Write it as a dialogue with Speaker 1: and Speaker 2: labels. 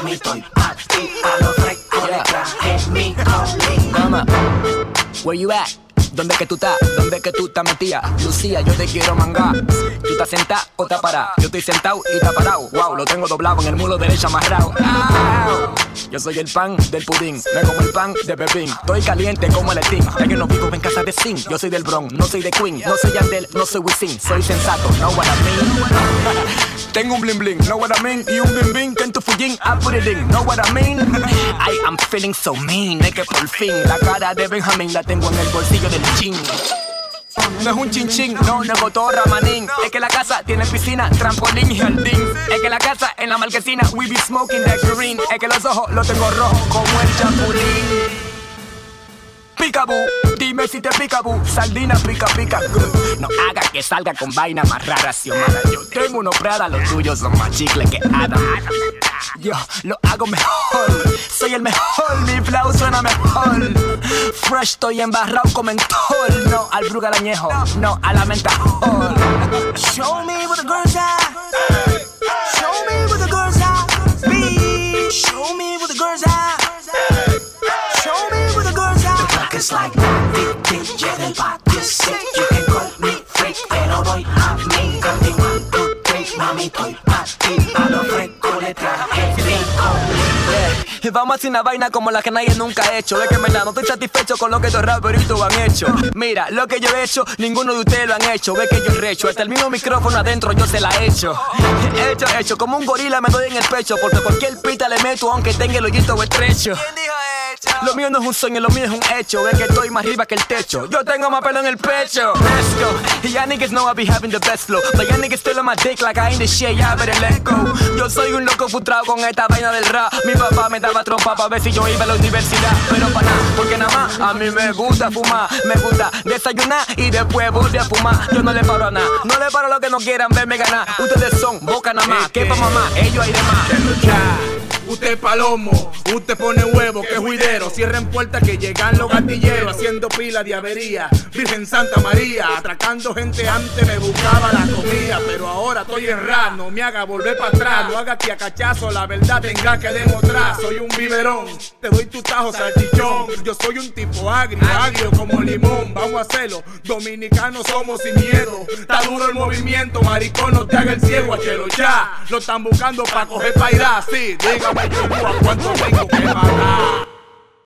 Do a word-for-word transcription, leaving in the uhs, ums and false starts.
Speaker 1: mami, estoy pa' ti. A lo fresco le traje mi colín.
Speaker 2: Mama, where you at? ¿Dónde que tú estás? ¿Dónde que tú estás metida? Lucía, yo te quiero mangar. ¿Tú estás sentada o estás parada? Yo estoy sentado y estás parado. Wow, lo tengo doblado en el mulo derecho amarrado. ¡Au! Yo soy el pan del pudín, no es como el pan de Pepín. Estoy caliente como el Steam, ya que no vivo en casa de Sin. Yo soy del Bronx, no soy de Queen. No soy Yandel, no soy Wisin. Soy sensato, know what I mean. Tengo un bling bling, know what I mean. Y un bing bing que en tu fullín, I put it in, know what I mean. I am feeling so mean, es que por fin la cara de Benjamín la tengo en el bolsillo del chin. No es un chin chin, no, no es cotorra, manín. Es que la casa tiene piscina, trampolín y jardín. Es que la casa en la marquesina, we be smoking that green. Es que los ojos los tengo rojos como el chapulín. Picaboo, dime si te picaboo. Sardina pica pica good. No haga que salga con vaina más rara, si mala. Yo tengo unos Prada, los tuyos son más chicle que Adam. Yo lo hago mejor, soy el mejor, mi flow suena mejor. Fresh, estoy embarrado con mentol. No al brugalañejo, no a la mentajol. Show me what the girls are. Show me what the girls are. Be. Show me what the girls are. Show me what the girls are.
Speaker 1: The clock is like nine fifty, llega el patio sick. You can call me freak, pero voy a mí. Canting one, two, three, mami, estoy pa' ti. A lo fresco le traje mi colín.
Speaker 2: Y vamos a hacer una vaina como la que nadie nunca ha hecho. Es que en verdad no estoy satisfecho con lo que estos raperitos han hecho. Mira, lo que yo he hecho, ninguno de ustedes lo han hecho. Ve que yo recho, hasta el mismo micrófono adentro yo se la he hecho. Hecho, hecho, como un gorila me doy en el pecho. Porque cualquier pita le meto aunque tenga el hoyito estrecho. ¿Quién dijo hecho? Lo mío no es un sueño, lo mío es un hecho. Ve que estoy más arriba que el techo. Yo tengo más pelo en el pecho. Let's go. Y ya niggas know I be having the best flow. But ya niggas still on my dick like I ain't the shit. Ya better let go. Yo soy un loco frustrado con esta vaina del rap. Mi papá me daba trompa pa' ver si yo iba a la universidad. Pero pa' nada, porque nada más a mí me gusta fumar. Me gusta desayunar y después volver a fumar. Yo no le paro a nada, no le paro a lo que no quieran verme ganar. Ustedes son boca nada más, que pa' mamá, ellos hay de más.
Speaker 3: Usted palomo, usted pone huevo, que juidero. Cierren puertas que llegan los gatilleros. Haciendo pila de avería, Virgen Santa María. Atracando gente antes me buscaba la comida. Pero ahora estoy en rap, no me haga volver para atrás. No haga que a cachazo, la verdad tenga que demostrar. Soy un biberón, te doy tu tajo salchichón. Yo soy un tipo agrio, agrio como limón. Vamos a hacerlo, dominicanos somos sin miedo. Está duro el movimiento, maricón, no te haga el ciego. Achelo ya, lo están buscando pa' coger pa' ir así. Dígame a cuánto tengo